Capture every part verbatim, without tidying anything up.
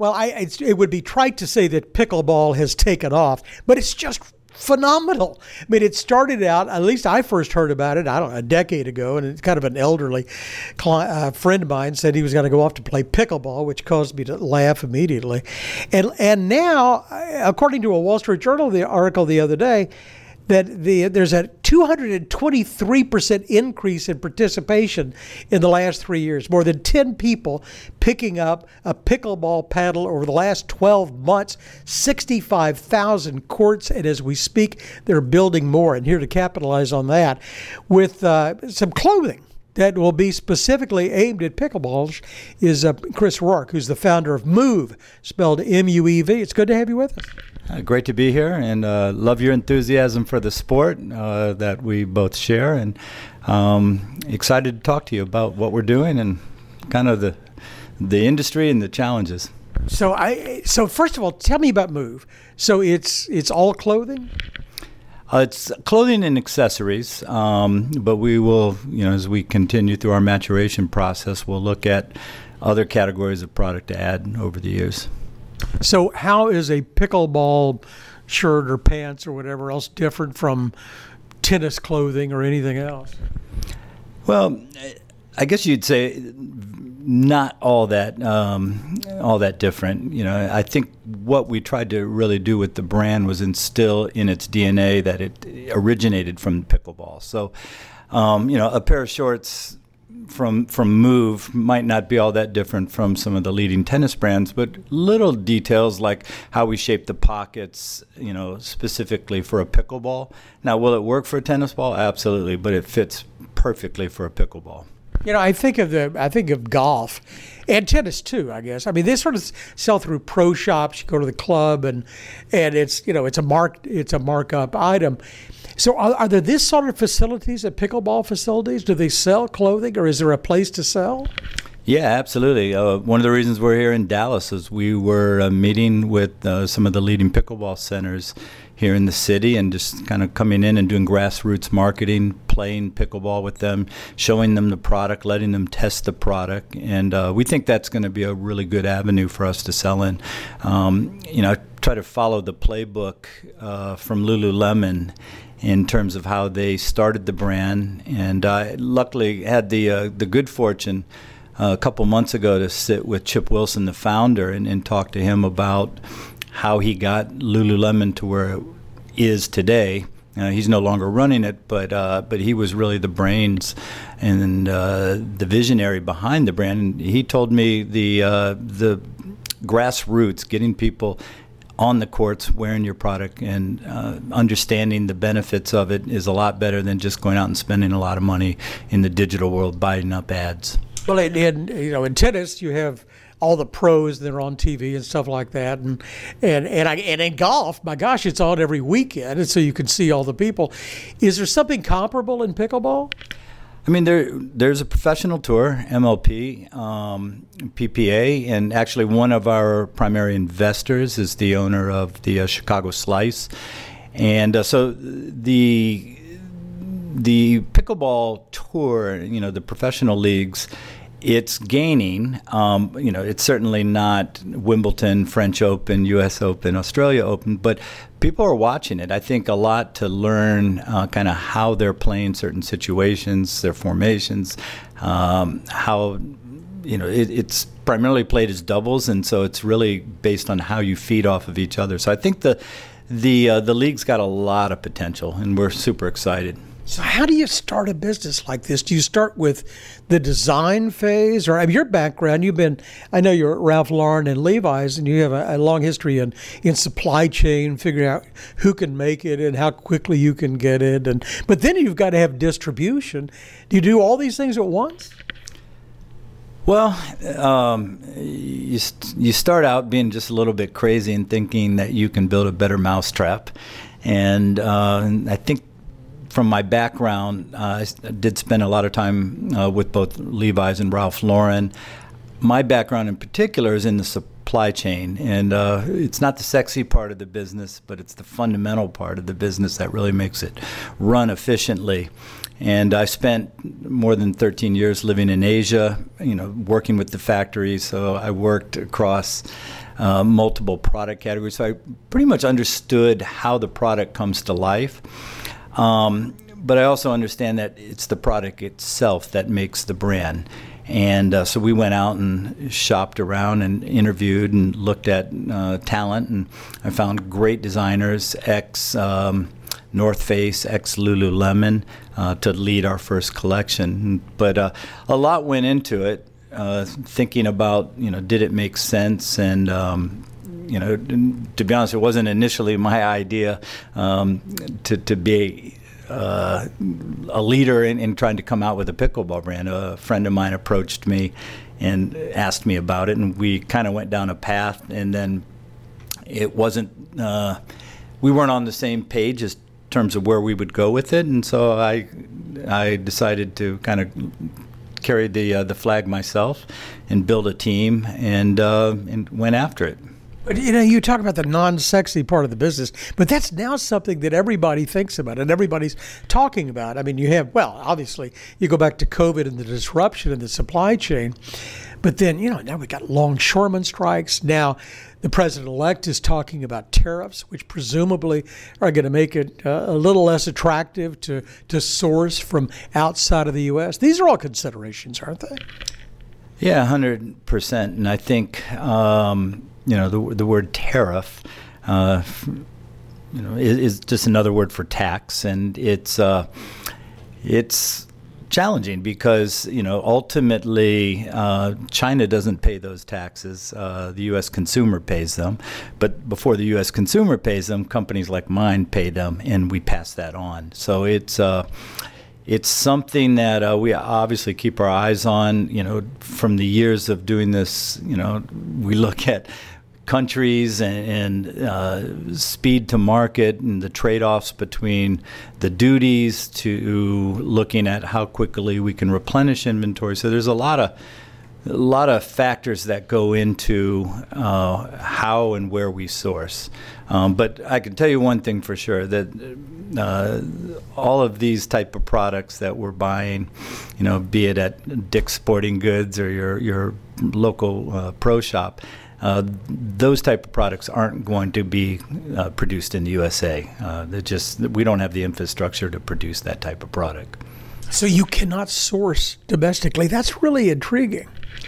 Well, I, it's, it would be trite to say that pickleball has taken off, but it's just phenomenal. I mean, it started out, at least I first heard about it, I don't know, a decade ago, and it's kind of an elderly client, uh, friend of mine said he was going to go off to play pickleball, which caused me to laugh immediately. And and now, according to a Wall Street Journal the article the other day, that the there's a two hundred twenty-three percent increase in participation in the last three years. More than ten people picking up a pickleball paddle over the last twelve months, sixty-five thousand courts, and as we speak, they're building more. And here to capitalize on that with uh, some clothing that will be specifically aimed at pickleball is uh, Chris Rourke, who's the founder of Move, spelled M U E V. It's good to have you with us. Uh, great to be here, and uh, love your enthusiasm for the sport uh, that we both share, and um, excited to talk to you about what we're doing and kind of the the industry and the challenges. So I so first of all, tell me about Move. So it's it's all clothing? Uh, it's clothing and accessories, um, but we will, you know, as we continue through our maturation process, we'll look at other categories of product to add over the years. So how is a pickleball shirt or pants or whatever else different from tennis clothing or anything else? Well, I guess you'd say not all that um, all that different. You know, I think what we tried to really do with the brand was instill in its D N A that it originated from pickleball. So, um, you know, a pair of shorts from from Move might not be all that different from some of the leading tennis brands, but little details like how we shape the pockets, you know, specifically for a pickleball. Now, will it work for a tennis ball? Absolutely, but it fits perfectly for a pickleball. You know, I think of the I think of golf and tennis too, I guess. I mean, they sort of sell through pro shops. You go to the club and and it's, you know, it's a mark it's a markup item. So are, are there this sort of facilities at pickleball facilities? Do they sell clothing, or is there a place to sell? Yeah, absolutely. Uh, one of the reasons we're here in Dallas is we were uh, meeting with uh, some of the leading pickleball centers here in the city and just kind of coming in and doing grassroots marketing, playing pickleball with them, showing them the product, letting them test the product. And uh, we think that's going to be a really good avenue for us to sell in. Um, you know, I try to follow the playbook uh, from Lululemon in terms of how they started the brand. And I luckily had the uh, the good fortune uh, a couple months ago to sit with Chip Wilson, the founder, and, and talk to him about how he got Lululemon to where it is today. Uh, he's no longer running it, but uh, but he was really the brains and uh, the visionary behind the brand. And he told me the uh, the grassroots, getting people on the courts wearing your product and uh, understanding the benefits of it is a lot better than just going out and spending a lot of money in the digital world buying up ads. Well, in, in you know, in tennis, you have all the pros that are on T V and stuff like that, and and and, I, and in golf, my gosh, it's on every weekend, and so you can see all the people. Is there something comparable in pickleball? I mean, there there's a professional tour, M L P, um, P P A, and actually one of our primary investors is the owner of the uh, Chicago Slice, and uh, so the the pickleball tour, you know, the professional leagues, it's gaining. Um, you know, it's certainly not Wimbledon, French Open, U S Open, Australia Open, but people are watching it. I think a lot to learn uh, kind of how they're playing certain situations, their formations, um, how, you know, it, it's primarily played as doubles, and so it's really based on how you feed off of each other. So I think the the uh, the league's got a lot of potential, and we're super excited. So how do you start a business like this? Do you start with the design phase? Or I mean, your background, you've been, I know you're at Ralph Lauren and Levi's, and you have a, a long history in, in supply chain, figuring out who can make it and how quickly you can get it. And But then you've got to have distribution. Do you do all these things at once? Well, um, you, you start out being just a little bit crazy and thinking that you can build a better mousetrap. And, uh, and I think from my background, uh, I did spend a lot of time uh, with both Levi's and Ralph Lauren. My background in particular is in the supply chain, and uh, it's not the sexy part of the business, but it's the fundamental part of the business that really makes it run efficiently. And I spent more than thirteen years living in Asia, you know, working with the factories. So I worked across uh, multiple product categories. So I pretty much understood how the product comes to life. Um, but I also understand that it's the product itself that makes the brand. And uh, so we went out and shopped around and interviewed and looked at uh, talent, and I found great designers, ex um, North Face, ex Lululemon, uh, to lead our first collection. But uh, a lot went into it, uh, thinking about, you know, did it make sense? And um, you know, to be honest, it wasn't initially my idea um, to to be Uh, a leader in, in trying to come out with a pickleball brand. A friend of mine approached me and asked me about it, and we kind of went down a path, and then it wasn't, uh, we weren't on the same page as terms of where we would go with it, and so I I decided to kind of carry the uh, the flag myself and build a team, and uh, and went after it. But, you know, you talk about the non-sexy part of the business, but that's now something that everybody thinks about and everybody's talking about. I mean, you have, well, obviously, you go back to COVID and the disruption in the supply chain, but then, you know, now we got longshoreman strikes. Now the president-elect is talking about tariffs, which presumably are going to make it uh, a little less attractive to, to source from outside of the U S. These are all considerations, aren't they? Yeah, one hundred percent. And I think, um, you know, the the word tariff, uh, you know, is, is just another word for tax, and it's uh, it's challenging because, you know, ultimately uh, China doesn't pay those taxes. Uh, the U S consumer pays them, but before the U S consumer pays them, companies like mine pay them, and we pass that on. So it's uh, it's something that uh, we obviously keep our eyes on. You know, from the years of doing this, you know, we look at countries and, and uh, speed to market and the trade-offs between the duties to looking at how quickly we can replenish inventory. So there's a lot of a lot of factors that go into uh, how and where we source. Um, but I can tell you one thing for sure, that uh, all of these type of products that we're buying, you know, be it at Dick's Sporting Goods or your, your local uh, pro shop, uh, those type of products aren't going to be uh, produced in the U S A. Uh, they're just, we don't have the infrastructure to produce that type of product. So you cannot source domestically. That's really intriguing.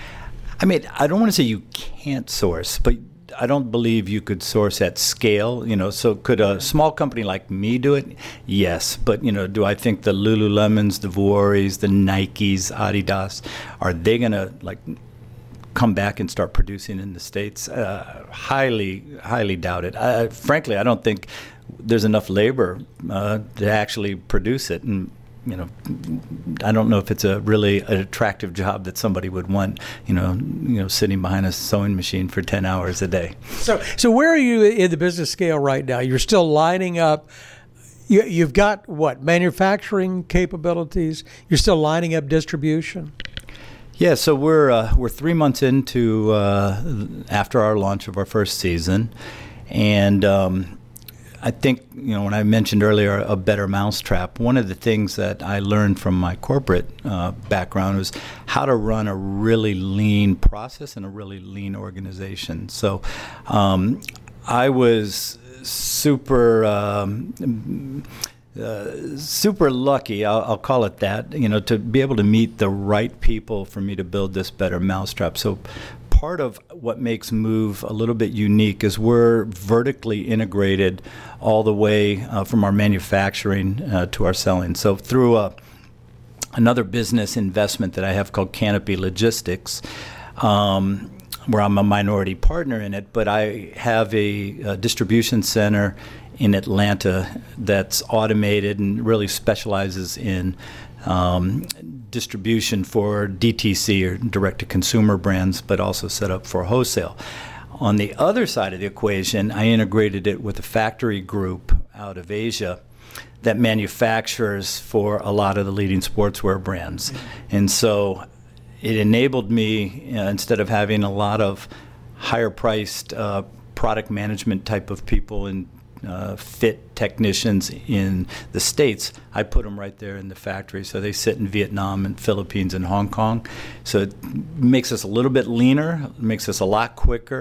I mean, I don't want to say you can't source, but I don't believe you could source at scale. You know, so could a small company like me do it? Yes, but you know, do I think the Lululemons, the Vuoris, the Nikes, Adidas, are they going to like come back and start producing in the States? Uh, highly, highly doubt it. I, frankly, I don't think there's enough labor uh, to actually produce it. And you know, I don't know if it's a really an attractive job that somebody would want, you know, you know, sitting behind a sewing machine for ten hours a day. So, so where are you in the business scale right now? You're still lining up. You, you've got what, manufacturing capabilities? You're still lining up distribution? Yeah, so we're uh, we're three months into uh, after our launch of our first season, and um, I think, you know, when I mentioned earlier a better mousetrap, one of the things that I learned from my corporate uh, background was how to run a really lean process and a really lean organization. So um, I was super um, uh, super lucky, I'll, I'll call it that, you know, to be able to meet the right people for me to build this better mousetrap. So part of what makes Move a little bit unique is we're vertically integrated all the way uh, from our manufacturing uh, to our selling. So through a, another business investment that I have called Canopy Logistics, um, where I'm a minority partner in it, but I have a, a distribution center in Atlanta that's automated and really specializes in um, distribution for D T C or direct-to-consumer brands, but also set up for wholesale. On the other side of the equation, I integrated it with a factory group out of Asia that manufactures for a lot of the leading sportswear brands. And so it enabled me, uh, instead of having a lot of higher-priced uh, product management type of people and uh, fit technicians in the States, I put them right there in the factory. So they sit in Vietnam and Philippines and Hong Kong. So it makes us a little bit leaner, makes us a lot quicker,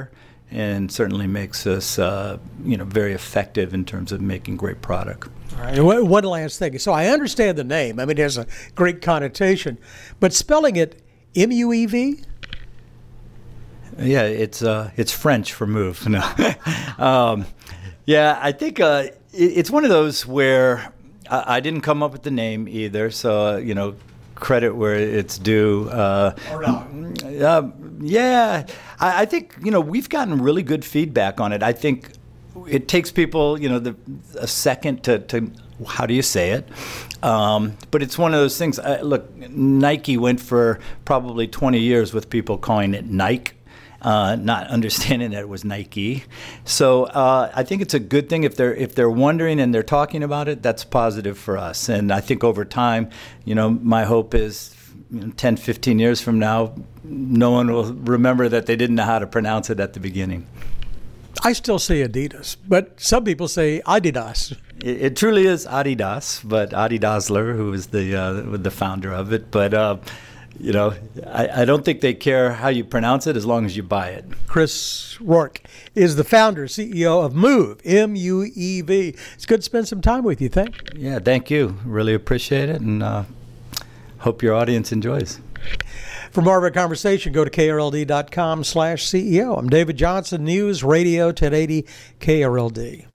and certainly makes us, uh, you know, very effective in terms of making great product. All right. One one last thing. So I understand the name. I mean, it has a great connotation, but spelling it M U E V? Yeah, it's uh, it's French for move. No. um, yeah, I think uh, it, it's one of those where I, I didn't come up with the name either. So uh, you know, credit where it's due. Uh, or not? Uh, yeah, I, I think you know we've gotten really good feedback on it. I think it takes people you know the, a second to, to how do you say it. Um, but it's one of those things. Uh, look, Nike went for probably twenty years with people calling it Nike. Uh, not understanding that it was Nike. So uh, I think it's a good thing if they're if they're wondering and they're talking about it, that's positive for us. And I think over time, you know, my hope is you know, ten, fifteen years from now, no one will remember that they didn't know how to pronounce it at the beginning. I still say Adidas, but some people say Adidas. It, it truly is Adidas, but Adi Dassler, who is the uh, the founder of it. But uh, You know, I, I don't think they care how you pronounce it as long as you buy it. Chris Rourke is the founder, C E O of Move, M U E V. It's good to spend some time with you. Thank you. Yeah, thank you. Really appreciate it, and uh, hope your audience enjoys. For more of our conversation, go to K R L D dot com slash C E O. I'm David Johnson, News Radio ten eighty K R L D.